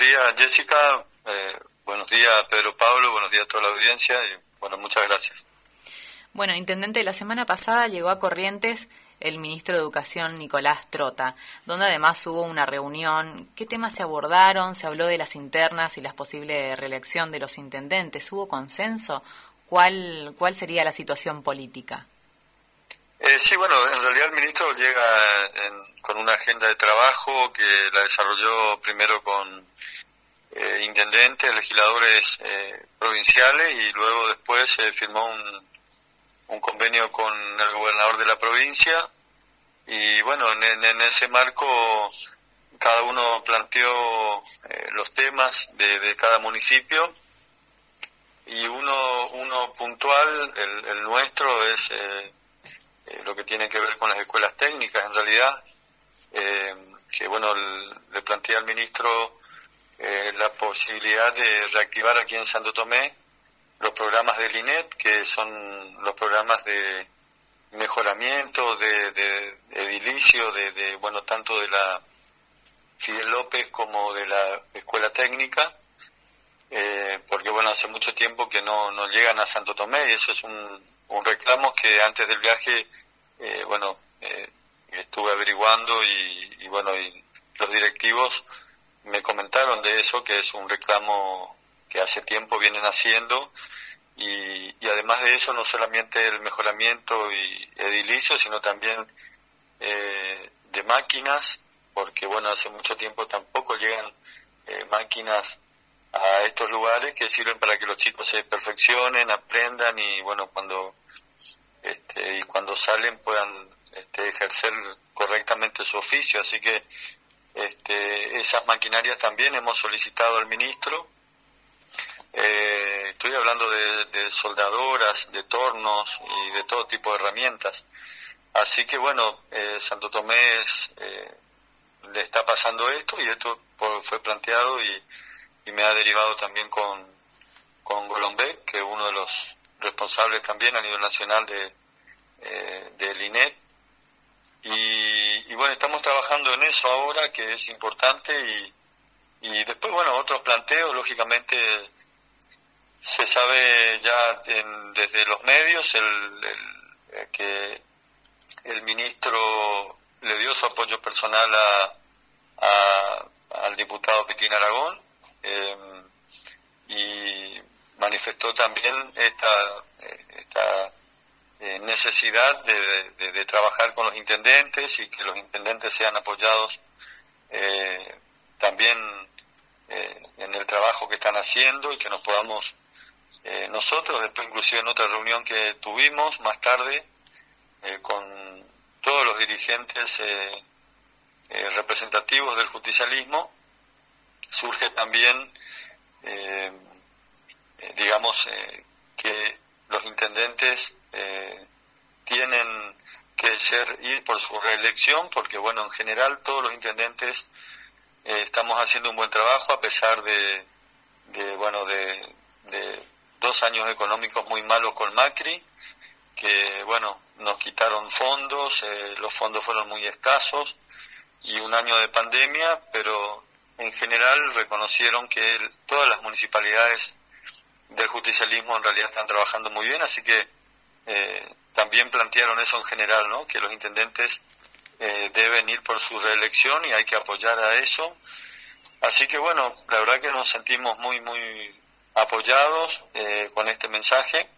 días, Jessica. Buenos días, Pedro Pablo. Buenos días a toda la audiencia. Y bueno, muchas gracias. Bueno, Intendente, la semana pasada llegó a Corrientes el ministro de Educación, Nicolás Trota, donde además hubo una reunión. ¿Qué temas se abordaron? ¿Se habló de las internas y la posible reelección de los intendentes? ¿Hubo consenso? ¿Cuál sería la situación política? Sí, bueno, en realidad el ministro llega con una agenda de trabajo que la desarrolló primero con intendentes, legisladores provinciales, y luego después firmó un convenio con el gobernador de la provincia, y bueno, en ese marco cada uno planteó los temas de cada municipio, y uno puntual, el nuestro, es lo que tiene que ver con las escuelas técnicas, en realidad, que bueno, le planteé al ministro la posibilidad de reactivar aquí en Santo Tomé los programas del INET, que son los programas de mejoramiento, de edilicio, bueno, tanto de la Fidel López como de la escuela técnica, porque bueno, hace mucho tiempo que no llegan a Santo Tomé, y eso es un reclamo que antes del viaje, estuve averiguando, y bueno, y los directivos me comentaron de eso, que es un reclamo que hace tiempo vienen haciendo, y además de eso, no solamente el mejoramiento y edilicio, sino también de máquinas, porque bueno, hace mucho tiempo tampoco llegan máquinas a estos lugares que sirven para que los chicos se perfeccionen, aprendan, y bueno, cuando salen puedan ejercer correctamente su oficio. Así que esas maquinarias también hemos solicitado al ministro. Estoy hablando de soldadoras, de tornos y de todo tipo de herramientas. Así que bueno, Santo Tomé le está pasando esto, y esto fue planteado y me ha derivado también con Golombek, que es uno de los responsables también a nivel nacional del INET. Y bueno, estamos trabajando en eso ahora, que es importante, y después, bueno, otros planteos, lógicamente, se sabe ya desde los medios que el ministro le dio su apoyo personal al diputado Pequín Aragón, y manifestó también esta necesidad de trabajar con los intendentes, y que los intendentes sean apoyados también en el trabajo que están haciendo, y que nos podamos nosotros, después inclusive en otra reunión que tuvimos más tarde con todos los dirigentes representativos del justicialismo, surge también que los intendentes tienen que ir por su reelección, porque bueno, en general todos los intendentes estamos haciendo un buen trabajo, a pesar de 2 años económicos muy malos con Macri, que bueno, nos quitaron fondos, los fondos fueron muy escasos, y un año de pandemia, pero en general reconocieron que todas las municipalidades del justicialismo en realidad están trabajando muy bien, así que también plantearon eso en general, ¿no? Que los intendentes deben ir por su reelección, y hay que apoyar a eso. Así que bueno, la verdad que nos sentimos muy, muy apoyados con este mensaje,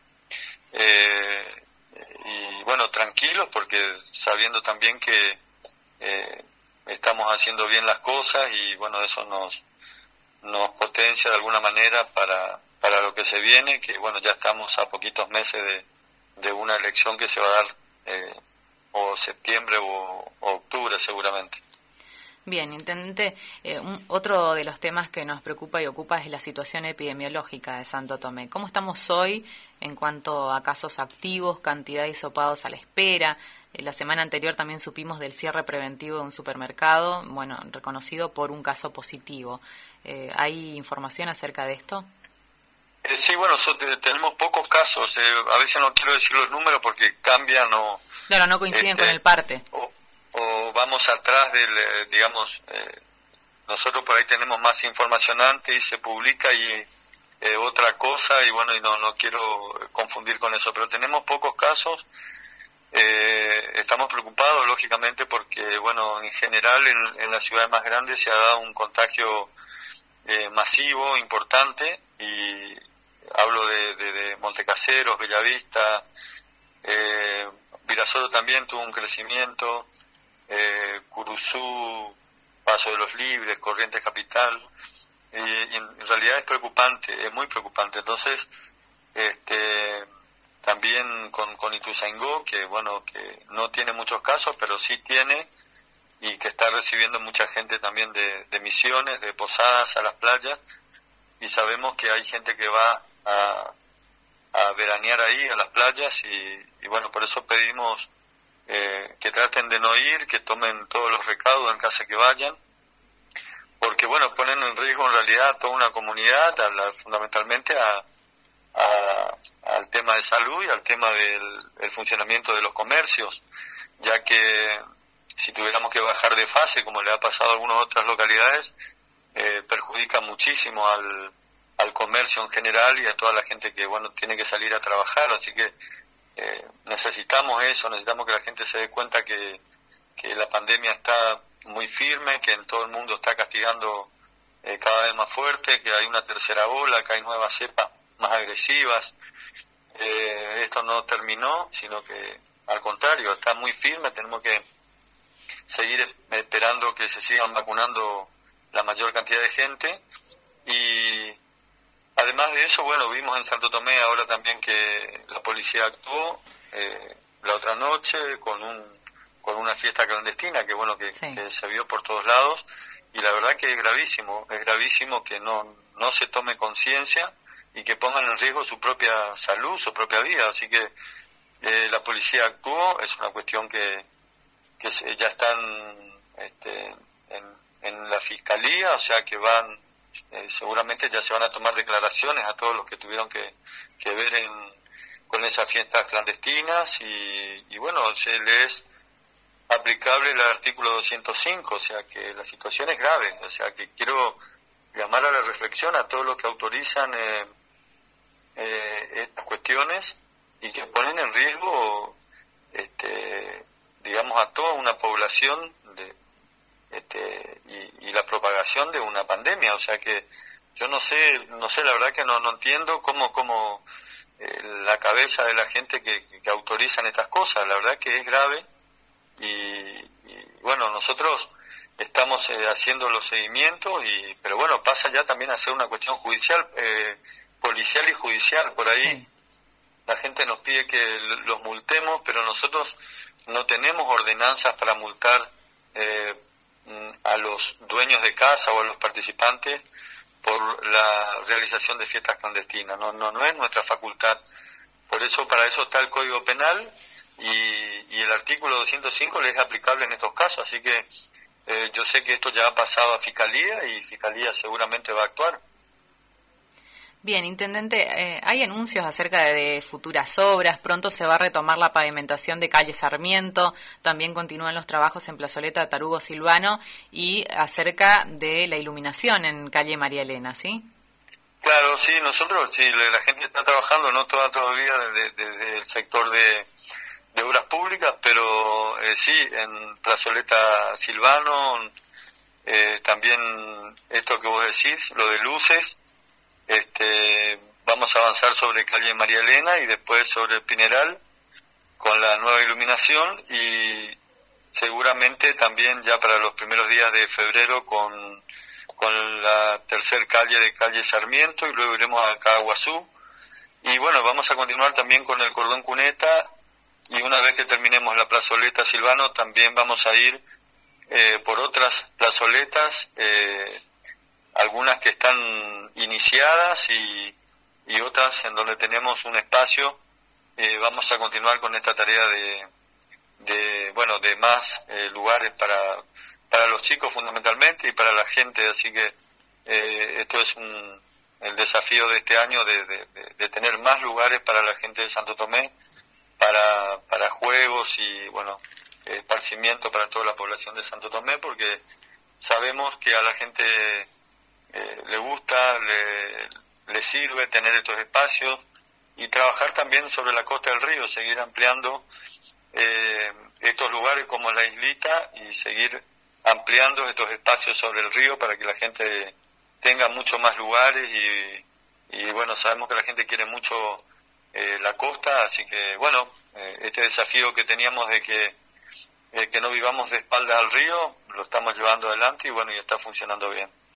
y bueno, tranquilos, porque sabiendo también que estamos haciendo bien las cosas, y bueno, eso nos potencia de alguna manera para lo que se viene, que bueno, ya estamos a poquitos meses de una elección que se va a dar o septiembre o octubre seguramente. Bien, Intendente, otro de los temas que nos preocupa y ocupa es la situación epidemiológica de Santo Tomé. ¿Cómo estamos hoy en cuanto a casos activos, cantidad de hisopados a la espera? La semana anterior también supimos del cierre preventivo de un supermercado, bueno, reconocido por un caso positivo. ¿Hay información acerca de esto? Sí, bueno, tenemos pocos casos. A veces no quiero decir los números porque cambian o... Claro, no coinciden con el parte. O vamos atrás del, nosotros por ahí tenemos más información antes y se publica y otra cosa, y bueno, y no quiero confundir con eso, pero tenemos pocos casos. Estamos preocupados, lógicamente, porque, bueno, en general en las ciudades más grandes se ha dado un contagio masivo, importante, y hablo de Montecaseros, Bellavista, Virasoro también tuvo un crecimiento, Curuzú, Paso de los Libres, Corrientes Capital, y en realidad es preocupante, es muy preocupante. Entonces, también con Ituzaingó, que bueno, que no tiene muchos casos, pero sí tiene, y que está recibiendo mucha gente también de Misiones, de Posadas a las playas, y sabemos que hay gente que va a veranear ahí a las playas, y bueno, por eso pedimos que traten de no ir, que tomen todos los recaudos en caso que vayan, porque bueno, ponen en riesgo en realidad a toda una comunidad, fundamentalmente al tema de salud y al tema del funcionamiento de los comercios, ya que si tuviéramos que bajar de fase, como le ha pasado a algunas otras localidades, perjudica muchísimo al comercio en general y a toda la gente que bueno tiene que salir a trabajar. Así que necesitamos eso, necesitamos que la gente se dé cuenta que la pandemia está muy firme, que en todo el mundo está castigando cada vez más fuerte, que hay una tercera ola, que hay nuevas cepas más agresivas. Esto no terminó, sino que al contrario, está muy firme. Tenemos que seguir esperando que se sigan vacunando la mayor cantidad de gente, y además de eso, bueno, vimos en Santo Tomé ahora también que la policía actuó la otra noche con una fiesta clandestina que bueno que se vio por todos lados, y la verdad que es gravísimo que no se tome conciencia y que pongan en riesgo su propia salud, su propia vida. Así que la policía actuó, es una cuestión que ya están en la fiscalía, o sea que van seguramente ya se van a tomar declaraciones a todos los que tuvieron que ver con esas fiestas clandestinas, y bueno, se les es aplicable el artículo 205, o sea que la situación es grave. O sea que quiero llamar a la reflexión a todos los que autorizan estas cuestiones y que ponen en riesgo digamos a toda una población y la propagación de una pandemia. O sea que yo no sé la verdad que no entiendo cómo la cabeza de la gente que autorizan estas cosas. La verdad que es grave, y bueno, nosotros estamos haciendo los seguimientos, pero bueno, pasa ya también a ser una cuestión judicial, policial y judicial. Por ahí sí. La gente nos pide que los multemos, pero nosotros no tenemos ordenanzas para multar a los dueños de casa o a los participantes por la realización de fiestas clandestinas. No es nuestra facultad. Por eso, para eso está el Código Penal, y el artículo 205 le es aplicable en estos casos. Así que yo sé que esto ya ha pasado a Fiscalía, y Fiscalía seguramente va a actuar. Bien, Intendente, hay anuncios acerca de futuras obras. Pronto se va a retomar la pavimentación de calle Sarmiento, también continúan los trabajos en Plazoleta Tarugo Silvano, y acerca de la iluminación en calle María Elena, ¿sí? Claro, sí, nosotros, sí, la gente está trabajando, no todavía desde el sector de obras públicas, pero sí, en Plazoleta Silvano, también esto que vos decís, lo de luces. Vamos a avanzar sobre calle María Elena y después sobre Pineral con la nueva iluminación, y seguramente también ya para los primeros días de febrero con la tercer calle de calle Sarmiento, y luego iremos a Caguazú, y bueno, vamos a continuar también con el cordón Cuneta, y una vez que terminemos la plazoleta Silvano también vamos a ir por otras plazoletas, algunas que están iniciadas y otras en donde tenemos un espacio. Vamos a continuar con esta tarea de más lugares para los chicos fundamentalmente, y para la gente. Así que esto es el desafío de este año, de tener más lugares para la gente de Santo Tomé, para juegos y bueno, esparcimiento para toda la población de Santo Tomé, porque sabemos que a la gente le gusta, le sirve tener estos espacios, y trabajar también sobre la costa del río, seguir ampliando estos lugares como la islita, y seguir ampliando estos espacios sobre el río para que la gente tenga mucho más lugares, y bueno, sabemos que la gente quiere mucho la costa, así que bueno, este desafío que teníamos de que no vivamos de espaldas al río, lo estamos llevando adelante, y bueno, y está funcionando bien.